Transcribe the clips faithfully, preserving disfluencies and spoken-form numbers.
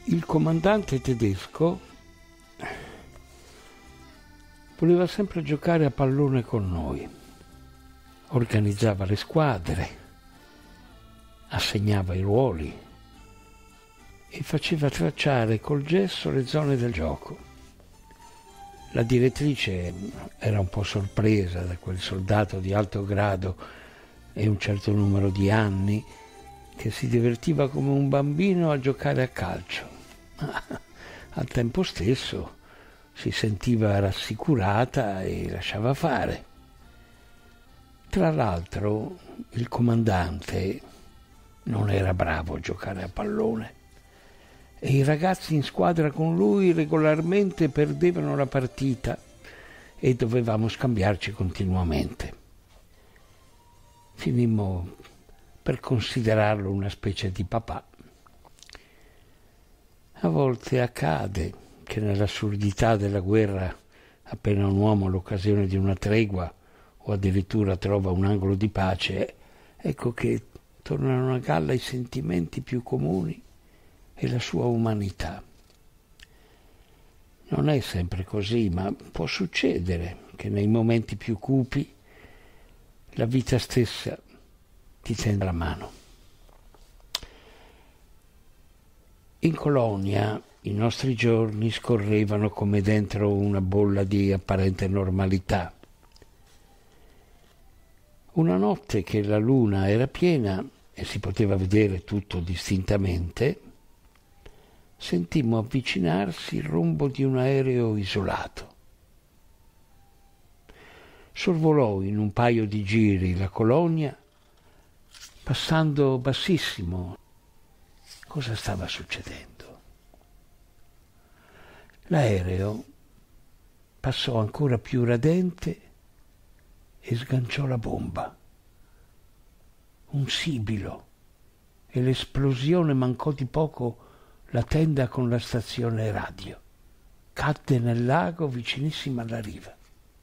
Il comandante tedesco voleva sempre giocare a pallone con noi. Organizzava le squadre, assegnava i ruoli e faceva tracciare col gesso le zone del gioco. La direttrice era un po' sorpresa da quel soldato di alto grado e un certo numero di anni che si divertiva come un bambino a giocare a calcio. Al tempo stesso si sentiva rassicurata e lasciava fare. Tra l'altro il comandante non era bravo a giocare a pallone e i ragazzi in squadra con lui regolarmente perdevano la partita e dovevamo scambiarci continuamente. Finimmo per considerarlo una specie di papà. A volte accade che nell'assurdità della guerra, appena un uomo ha l'occasione di una tregua o addirittura trova un angolo di pace, ecco che tornano a galla i sentimenti più comuni e la sua umanità. Non è sempre così, ma può succedere che nei momenti più cupi la vita stessa ti tenda la mano. In colonia i nostri giorni scorrevano come dentro una bolla di apparente normalità. Una notte che la luna era piena e si poteva vedere tutto distintamente, sentimmo avvicinarsi il rombo di un aereo isolato. Sorvolò in un paio di giri la colonia, passando bassissimo. Cosa stava succedendo? L'aereo passò ancora più radente e sganciò la bomba. Un sibilo, e l'esplosione mancò di poco la tenda con la stazione radio. Cadde nel lago vicinissima alla riva.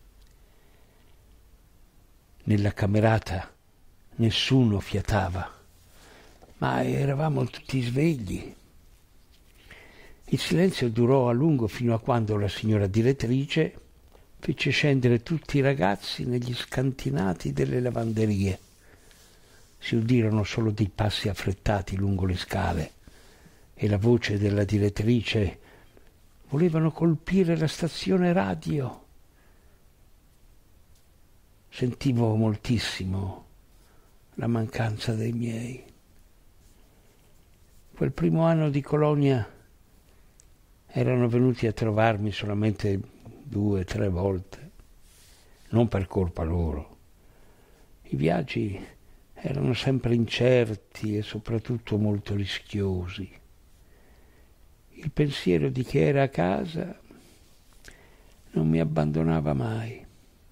Nella camerata nessuno fiatava, ma eravamo tutti svegli. Il silenzio durò a lungo fino a quando la signora direttrice fece scendere tutti i ragazzi negli scantinati delle lavanderie. Si udirono solo dei passi affrettati lungo le scale e la voce della direttrice: volevano colpire la stazione radio. Sentivo moltissimo la mancanza dei miei. Quel primo anno di colonia erano venuti a trovarmi solamente due o tre volte, non per colpa loro. I viaggi erano sempre incerti e soprattutto molto rischiosi. Il pensiero di che era a casa non mi abbandonava mai.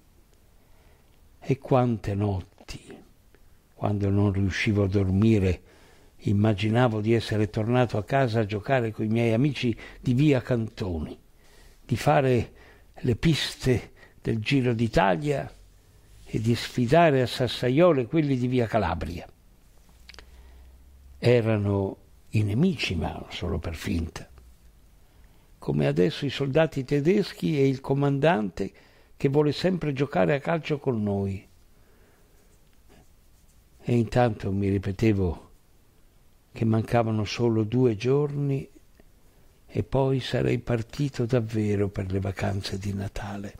E quante notti, quando non riuscivo a dormire, immaginavo di essere tornato a casa a giocare coi miei amici di via Cantoni, di fare le piste del Giro d'Italia e di sfidare a Sassaiole quelli di via Calabria. Erano i nemici, ma solo per finta. Come adesso i soldati tedeschi e il comandante che vuole sempre giocare a calcio con noi. E intanto mi ripetevo che mancavano solo due giorni e poi sarei partito davvero per le vacanze di Natale.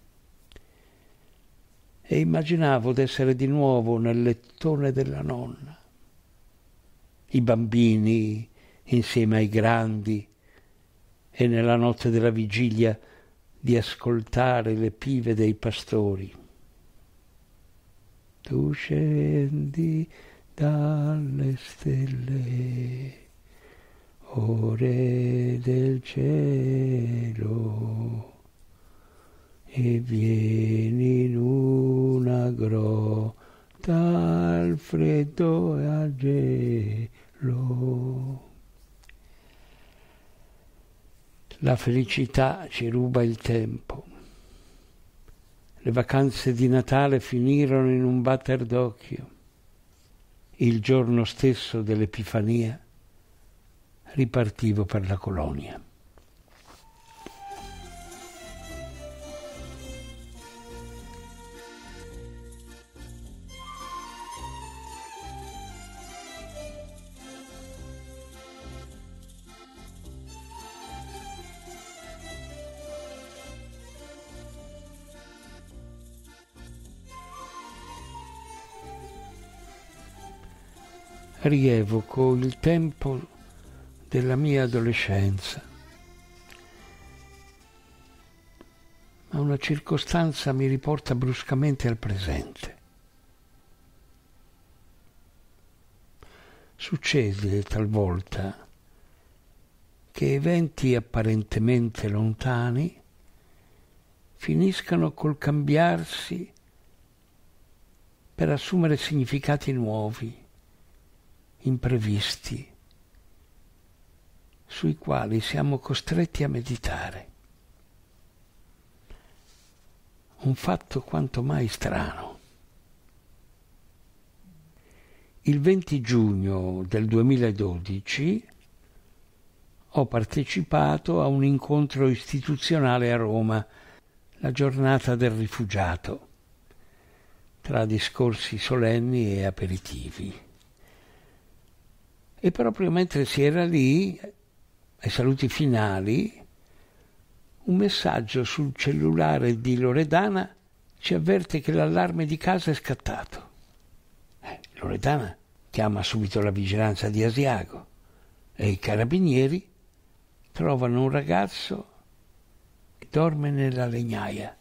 E immaginavo d'essere di nuovo nel lettone della nonna. I bambini insieme ai grandi e nella notte della vigilia di ascoltare le pive dei pastori. Tu scendi dalle stelle, ore del cielo, e vieni in una grotta al freddo e al gelo. La felicità ci ruba il tempo. Le vacanze di Natale finirono in un batter d'occhio. Il giorno stesso dell'Epifania ripartivo per la colonia. Rievoco il tempo della mia adolescenza, ma una circostanza mi riporta bruscamente al presente. Succede talvolta che eventi apparentemente lontani finiscano col cambiarsi per assumere significati nuovi, imprevisti, sui quali siamo costretti a meditare. Un fatto quanto mai strano. Il venti giugno del duemiladodici ho partecipato a un incontro istituzionale a Roma, la giornata del rifugiato, tra discorsi solenni e aperitivi. E proprio mentre si era lì, ai saluti finali, un messaggio sul cellulare di Loredana ci avverte che l'allarme di casa è scattato. Eh, Loredana chiama subito la vigilanza di Asiago e i carabinieri trovano un ragazzo che dorme nella legnaia.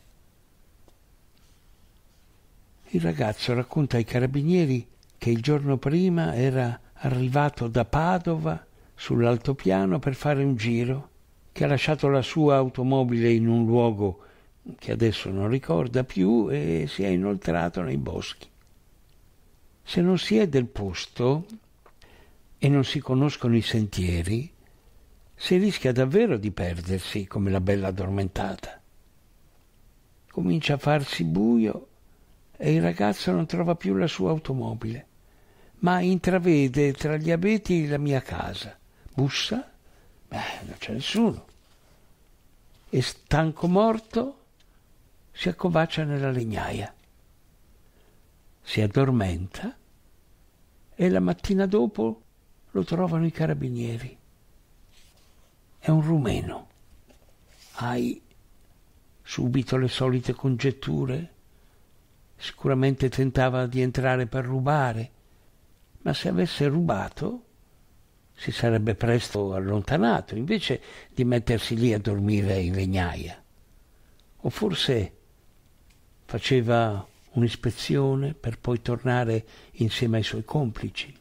Il ragazzo racconta ai carabinieri che il giorno prima era arrivato da Padova sull'altopiano per fare un giro, che ha lasciato la sua automobile in un luogo che adesso non ricorda più e si è inoltrato nei boschi. Se non si è del posto e non si conoscono i sentieri, si rischia davvero di perdersi come la bella addormentata. Comincia a farsi buio e il ragazzo non trova più la sua automobile, ma intravede tra gli abeti la mia casa. Bussa, beh, non c'è nessuno. E stanco morto si accovaccia nella legnaia. Si addormenta e la mattina dopo lo trovano i carabinieri. È un rumeno. Hai subito le solite congetture. Sicuramente tentava di entrare per rubare, ma se avesse rubato si sarebbe presto allontanato, invece di mettersi lì a dormire in legnaia. O forse faceva un'ispezione per poi tornare insieme ai suoi complici.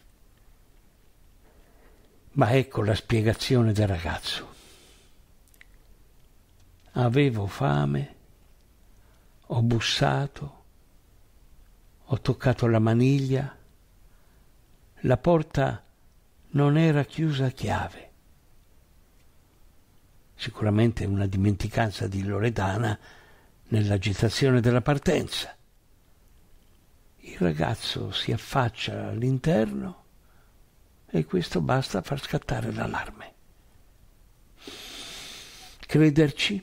Ma ecco la spiegazione del ragazzo. Avevo fame, ho bussato, ho toccato la maniglia, la porta non era chiusa a chiave. Sicuramente una dimenticanza di Loredana nell'agitazione della partenza. Il ragazzo si affaccia all'interno e questo basta a far scattare l'allarme. Crederci?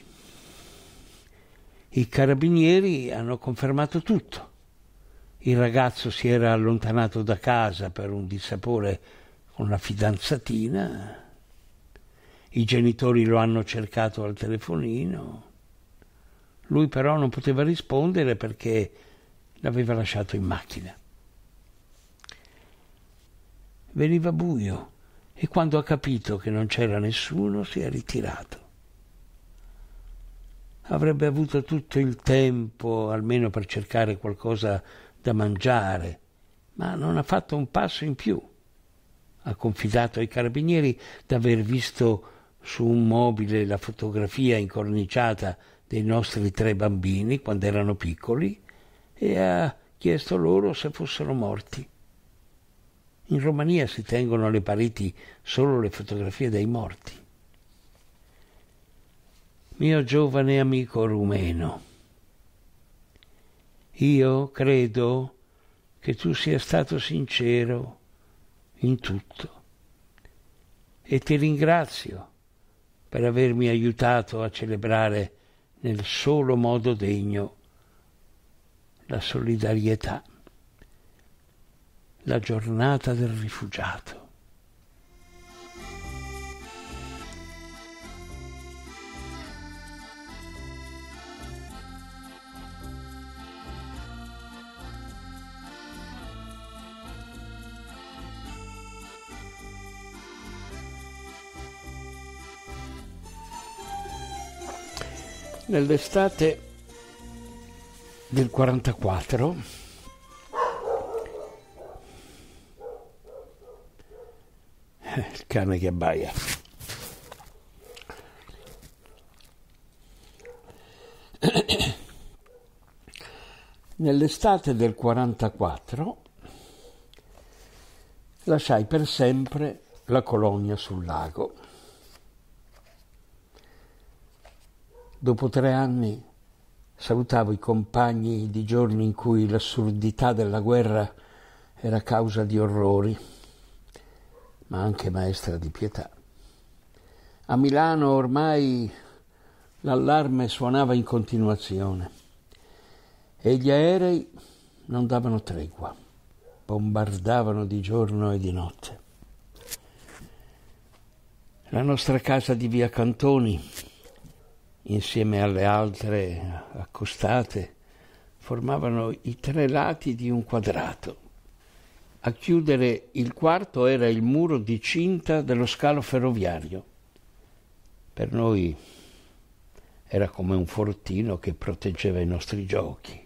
I carabinieri hanno confermato tutto. Il ragazzo si era allontanato da casa per un dissapore con la fidanzatina. I genitori lo hanno cercato al telefonino. Lui però non poteva rispondere perché l'aveva lasciato in macchina. Veniva buio e quando ha capito che non c'era nessuno si è ritirato. Avrebbe avuto tutto il tempo almeno per cercare qualcosa da mangiare, ma non ha fatto un passo in più. Ha confidato ai carabinieri d'aver visto su un mobile la fotografia incorniciata dei nostri tre bambini quando erano piccoli e ha chiesto loro se fossero morti. In Romania si tengono alle pareti solo le fotografie dei morti. Mio giovane amico rumeno, io credo che tu sia stato sincero in tutto. e ti ringrazio per avermi aiutato a celebrare nel solo modo degno la solidarietà, la giornata del rifugiato. Nell'estate del quarantaquattro il cane che abbaia. Nell'estate del quarantaquattro lasciai per sempre la colonia sul lago. Dopo tre anni salutavo i compagni di giorni in cui l'assurdità della guerra era causa di orrori, ma anche maestra di pietà. A Milano ormai l'allarme suonava in continuazione e gli aerei non davano tregua, bombardavano di giorno e di notte. La nostra casa di via Cantoni, insieme alle altre accostate, formavano i tre lati di un quadrato. A chiudere il quarto era il muro di cinta dello scalo ferroviario. Per noi era come un fortino che proteggeva i nostri giochi.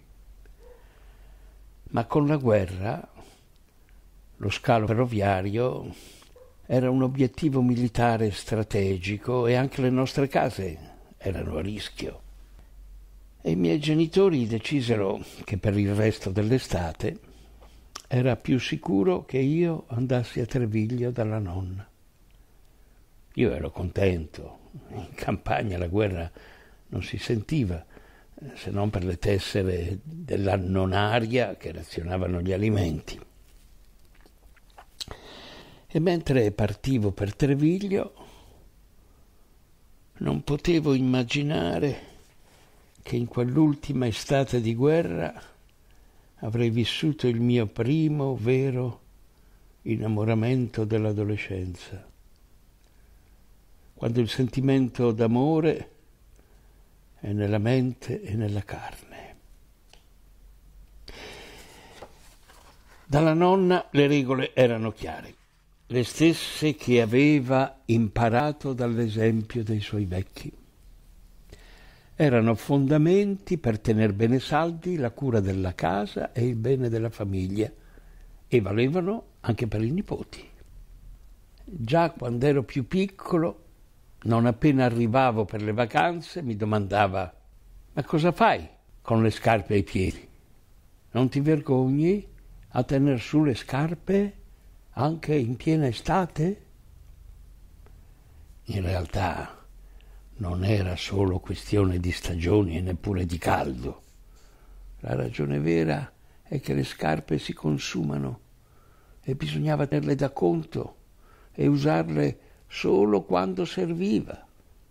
Ma con la guerra lo scalo ferroviario era un obiettivo militare strategico e anche le nostre case erano a rischio. E i miei genitori decisero che per il resto dell'estate era più sicuro che io andassi a Treviglio dalla nonna. Io ero contento. In campagna la guerra non si sentiva, se non per le tessere della nonnaria che razionavano gli alimenti. E mentre partivo per Treviglio, non potevo immaginare che in quell'ultima estate di guerra avrei vissuto il mio primo vero innamoramento dell'adolescenza, quando il sentimento d'amore è nella mente e nella carne. Dalla nonna le regole erano chiare, le stesse che aveva imparato dall'esempio dei suoi vecchi. Erano fondamenti per tener bene saldi la cura della casa e il bene della famiglia, e valevano anche per i nipoti. Già quando ero più piccolo, non appena arrivavo per le vacanze, mi domandava: ma cosa fai con le scarpe ai piedi? Non ti vergogni a tener su le scarpe anche in piena estate? In realtà non era solo questione di stagioni e neppure di caldo. La ragione vera è che le scarpe si consumano e bisognava tenerle da conto e usarle solo quando serviva.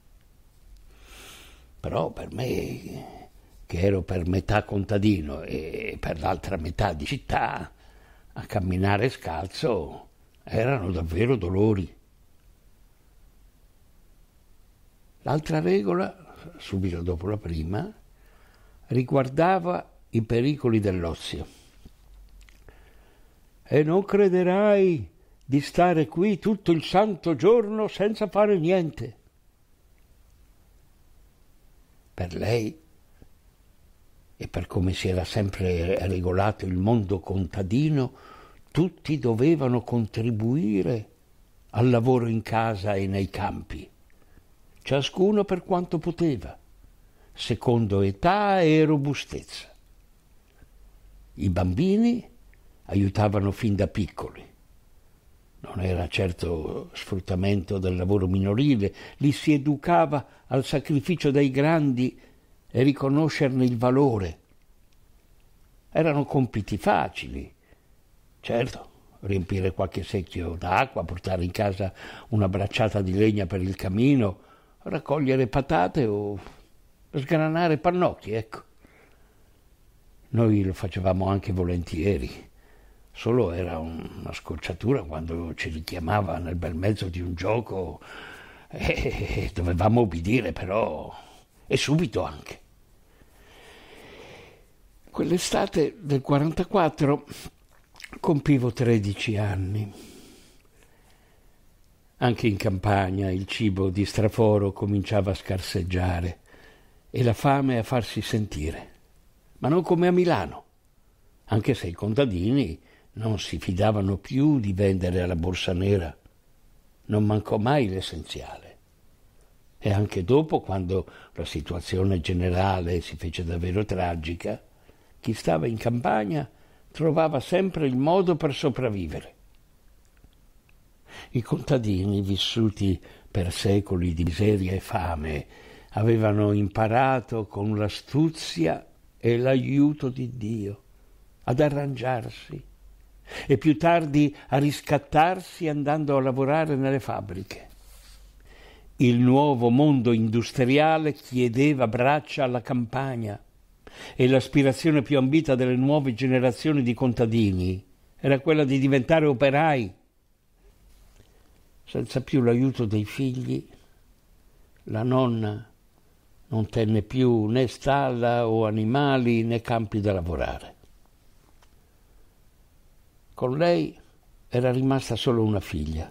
Però per me, che ero per metà contadino e per l'altra metà di città, a camminare scalzo erano davvero dolori. L'altra regola, subito dopo la prima, riguardava i pericoli dell'ozio. E non crederai di stare qui tutto il santo giorno senza fare niente. Per lei, e per come si era sempre regolato il mondo contadino, tutti dovevano contribuire al lavoro in casa e nei campi, ciascuno per quanto poteva, secondo età e robustezza. I bambini aiutavano fin da piccoli. Non era certo sfruttamento del lavoro minorile, li si educava al sacrificio dei grandi e riconoscerne il valore. Erano compiti facili, certo, riempire qualche secchio d'acqua, portare in casa una bracciata di legna per il camino, raccogliere patate o sgranare pannocchi, ecco. Noi lo facevamo anche volentieri, solo era una scocciatura quando ci richiamava nel bel mezzo di un gioco e dovevamo obbedire però, e subito anche. Quell'estate del quarantaquattro compivo tredici anni. Anche in campagna il cibo di straforo cominciava a scarseggiare e la fame a farsi sentire, ma non come a Milano, anche se i contadini non si fidavano più di vendere alla borsa nera. Non mancò mai l'essenziale. E anche dopo, quando la situazione generale si fece davvero tragica, chi stava in campagna trovava sempre il modo per sopravvivere. I contadini, vissuti per secoli di miseria e fame, avevano imparato con l'astuzia e l'aiuto di Dio ad arrangiarsi e più tardi a riscattarsi andando a lavorare nelle fabbriche. Il nuovo mondo industriale chiedeva braccia alla campagna e l'aspirazione più ambita delle nuove generazioni di contadini era quella di diventare operai. Senza più l'aiuto dei figli, la nonna non tenne più né stalla o animali né campi da lavorare. Con lei era rimasta solo una figlia,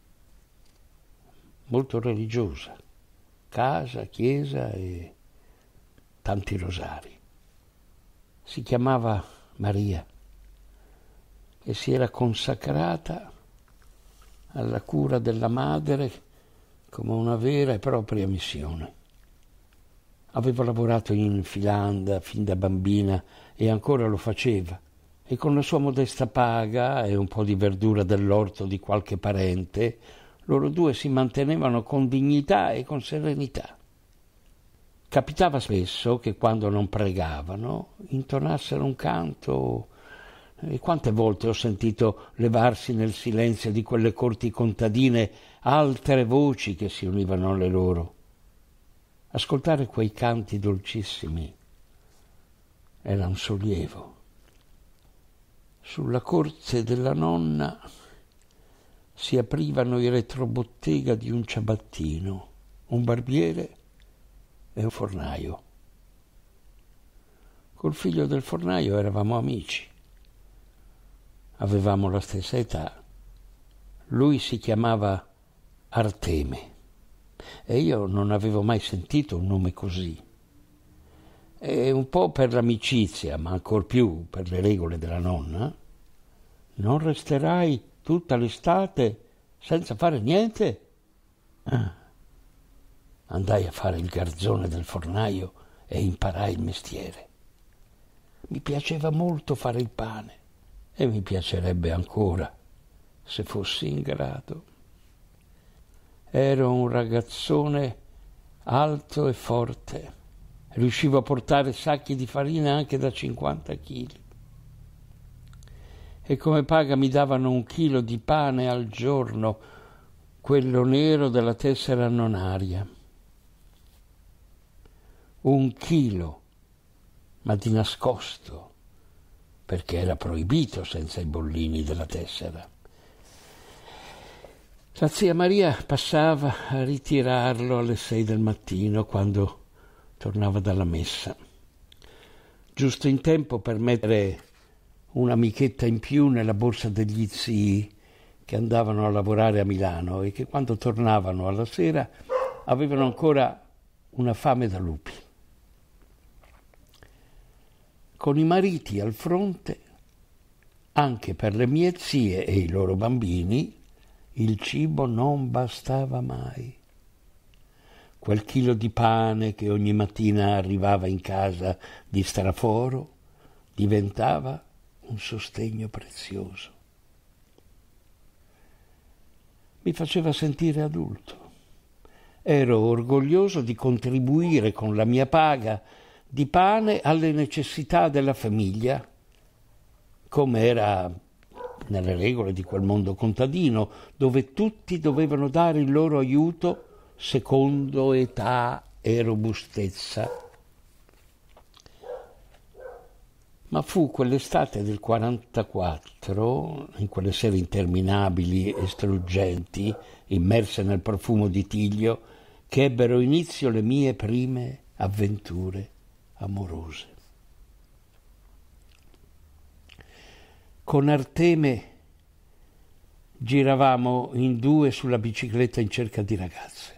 molto religiosa, casa, chiesa e tanti rosari. Si chiamava Maria e si era consacrata alla cura della madre come una vera e propria missione. Aveva lavorato in Finlandia fin da bambina e ancora lo faceva, e con la sua modesta paga e un po' di verdura dell'orto di qualche parente, loro due si mantenevano con dignità e con serenità. Capitava spesso che quando non pregavano intonassero un canto, e quante volte ho sentito levarsi nel silenzio di quelle corti contadine altre voci che si univano alle loro. Ascoltare quei canti dolcissimi era un sollievo. Sulla corte della nonna si aprivano i retrobottega di un ciabattino, un barbiere e un fornaio. Col figlio del fornaio eravamo amici. Avevamo la stessa età. Lui si chiamava Arteme e io non avevo mai sentito un nome così. E un po' per l'amicizia, ma ancor più per le regole della nonna, non resterai tutta l'estate senza fare niente? Ah. Andai a fare il garzone del fornaio e imparai il mestiere. Mi piaceva molto fare il pane e mi piacerebbe ancora se fossi in grado. Ero un ragazzone alto e forte. Riuscivo a portare sacchi di farina anche da cinquanta chili. E come paga mi davano un chilo di pane al giorno, quello nero della tessera nonaria. Un chilo, ma di nascosto, perché era proibito senza i bollini della tessera. La zia Maria passava a ritirarlo alle sei del mattino quando tornava dalla messa, giusto in tempo per mettere un'amichetta in più nella borsa degli zii che andavano a lavorare a Milano e che quando tornavano alla sera avevano ancora una fame da lupi. Con i mariti al fronte, anche per le mie zie e i loro bambini, il cibo non bastava mai. Quel chilo di pane che ogni mattina arrivava in casa di straforo diventava un sostegno prezioso. Mi faceva sentire adulto. Ero orgoglioso di contribuire con la mia paga di pane alle necessità della famiglia, come era nelle regole di quel mondo contadino, dove tutti dovevano dare il loro aiuto secondo età e robustezza. Ma fu quell'estate del quarantaquattro, in quelle sere interminabili e struggenti, immerse nel profumo di tiglio, che ebbero inizio le mie prime avventure amorose. Con Arteme giravamo in due sulla bicicletta in cerca di ragazze.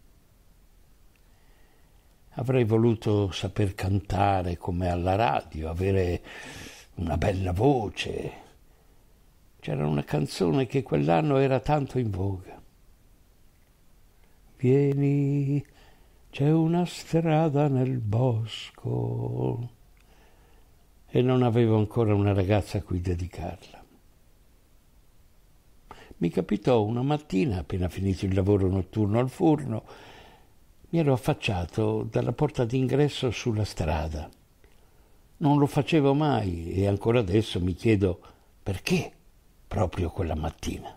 Avrei voluto saper cantare come alla radio, avere una bella voce. C'era una canzone che quell'anno era tanto in voga. Vieni, c'è una strada nel bosco. E non avevo ancora una ragazza a cui dedicarla. Mi capitò una mattina, appena finito il lavoro notturno al forno, mi ero affacciato dalla porta d'ingresso sulla strada. Non lo facevo mai e ancora adesso mi chiedo perché proprio quella mattina.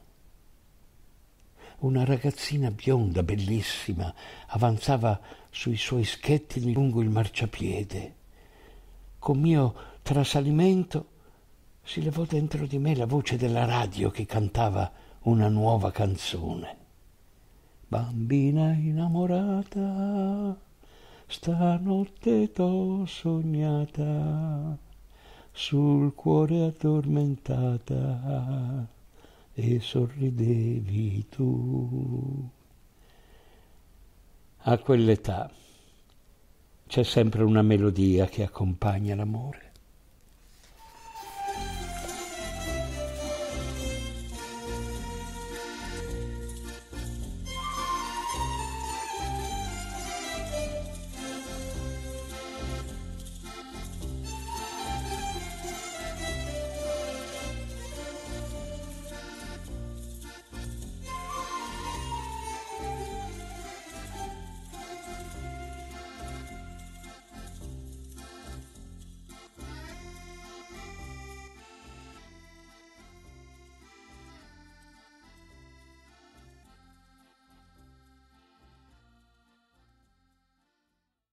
Una ragazzina bionda, bellissima, avanzava sui suoi schettini lungo il marciapiede. Con mio trasalimento si levò dentro di me la voce della radio che cantava una nuova canzone. Bambina innamorata, stanotte t'ho sognata, sul cuore addormentata e sorridevi tu. A quell'età c'è sempre una melodia che accompagna l'amore.